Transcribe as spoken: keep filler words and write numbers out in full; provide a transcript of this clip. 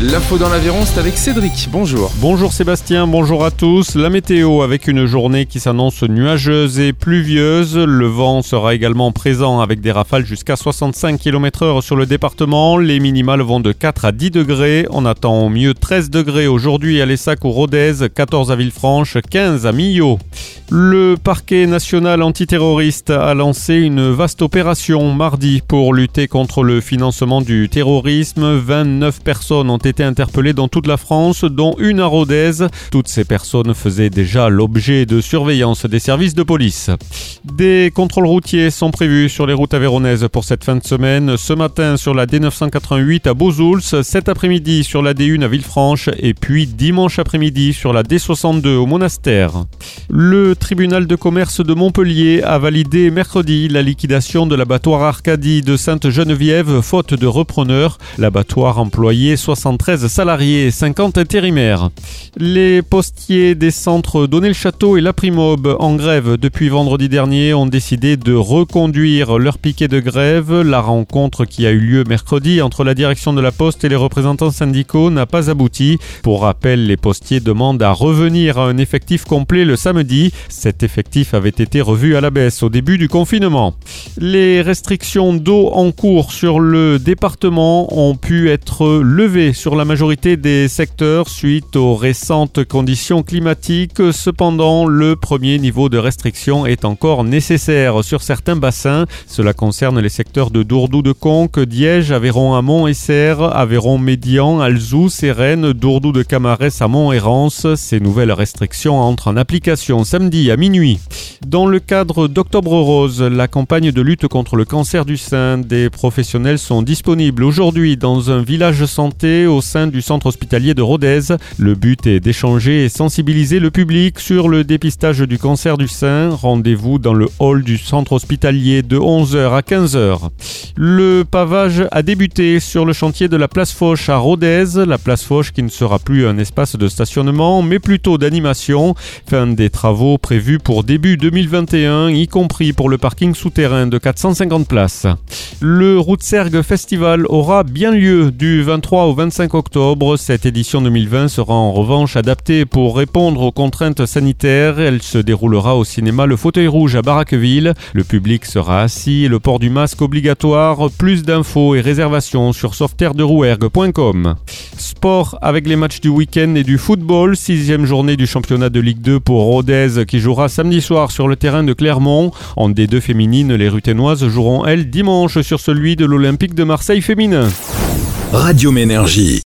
L'info dans l'Aveyron, c'est avec Cédric. Bonjour. Bonjour Sébastien, bonjour à tous. La météo avec une journée qui s'annonce nuageuse et pluvieuse. Le vent sera également présent avec des rafales jusqu'à soixante-cinq kilomètres heure sur le département. Les minimales vont de quatre à dix degrés. On attend au mieux treize degrés aujourd'hui à Lessac ou Rodez, quatorze à Villefranche, quinze à Millau. Le parquet national antiterroriste a lancé une vaste opération mardi pour lutter contre le financement du terrorisme. vingt-neuf personnes ont été interpellées dans toute la France, dont une à Rodez. Toutes ces personnes faisaient déjà l'objet de surveillance des services de police. Des contrôles routiers sont prévus sur les routes aveyronnaises pour cette fin de semaine. Ce matin sur la D neuf cent quatre-vingt-huit à Beausoulz, cet après-midi sur la D un à Villefranche et puis dimanche après-midi sur la D soixante-deux au Monastère. Le tribunal de commerce de Montpellier a validé mercredi la liquidation de l'abattoir Arcadie de Sainte-Geneviève faute de repreneur. L'abattoir employait soixante-treize salariés et cinquante intérimaires. Les postiers des centres Donnet-le-Château et La Primobe en grève depuis vendredi dernier ont décidé de reconduire leur piquet de grève. La rencontre qui a eu lieu mercredi entre la direction de la Poste et les représentants syndicaux n'a pas abouti. Pour rappel, les postiers demandent à revenir à un effectif complet le samedi. Cet effectif avait été revu à la baisse au début du confinement. Les restrictions d'eau en cours sur le département ont pu être levées sur la majorité des secteurs suite aux récentes conditions climatiques. Cependant, le premier niveau de restriction est encore nécessaire sur certains bassins. Cela concerne les secteurs de Dourdoux-de-Conques, Diège, Aveyron-Amont et Serres, Aveyron-Médian, Alzou, Sérène, Dourdoux de Camarès à Mont-Hérence. Ces nouvelles restrictions entrent en application samedi à minuit. Dans le cadre d'Octobre Rose, la campagne de lutte contre le cancer du sein, des professionnels sont disponibles aujourd'hui dans un village santé au sein du centre hospitalier de Rodez. Le but est d'échanger et sensibiliser le public sur le dépistage du cancer du sein. Rendez-vous dans le hall du centre hospitalier de onze heures à quinze heures. Le pavage a débuté sur le chantier de la place Foch à Rodez. La place Foch qui ne sera plus un espace de stationnement mais plutôt d'animation. Fin des travaux prévus pour début deux mille vingt et un, y compris pour le parking souterrain de quatre cent cinquante places. Le Routsergue Festival aura bien lieu du vingt-trois au vingt-cinq octobre. Cette édition deux mille vingt sera en revanche adaptée pour répondre aux contraintes sanitaires. Elle se déroulera au cinéma Le Fauteuil Rouge à Barraqueville. Le public sera assis et le port du masque obligatoire. Plus d'infos et réservations sur sauveterre de rouergue point com. Sport avec les matchs du week-end et du football. Sixième journée du championnat de Ligue deux pour Rodez qui jouera samedi soir sur le terrain de Clermont. En D deux féminine, les Ruthénoises joueront elles dimanche sur celui de l'Olympique de Marseille féminin. Radium Énergie.